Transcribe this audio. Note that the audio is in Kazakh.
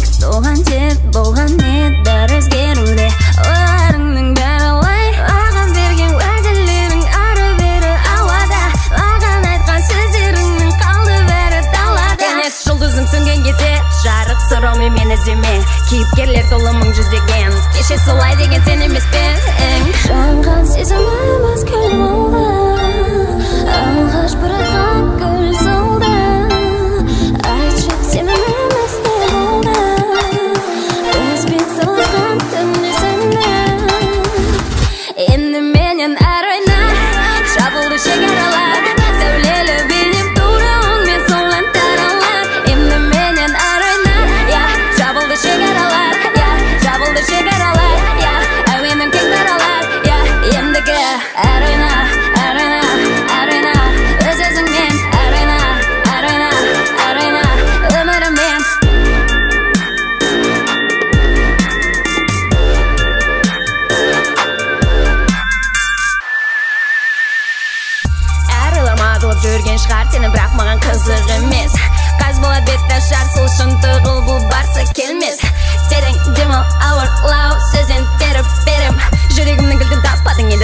Туған жер болған еді өзгеруде ойларыңның бәрі лай маған берген уәделерің ары бері ауада маған айтқан сөздеріңнің қалды бәрі далада кенет жұлдызың сөнген кезде жарық сұраумен мені іздеме кейіпкерлер толы мың жүздеген кеше солай деген сен емес пе жанған сезімім өзгеріп болды алғаш бір атқан гүл солды айтшы сенің емес не болды бізбен сыйласқан түнде сені енді менен әр ойна жабылды шекаралар сәулелі бейнем тура оңмен солған таралар енді менен әр ойна жабылды шекаралар жабылды шекаралар әуенім кең таралар ендігі әр ойна өз өзіңмен әр ойна өміріммен әр ойлар мазалап жүрген шығар сені бірақ маған қызық емес қаз болады бет ашар сол үшін тұғыл бұл барса келмес терең демал ауырлау сөзден теріп берем жүрегімнің кілтін таппадың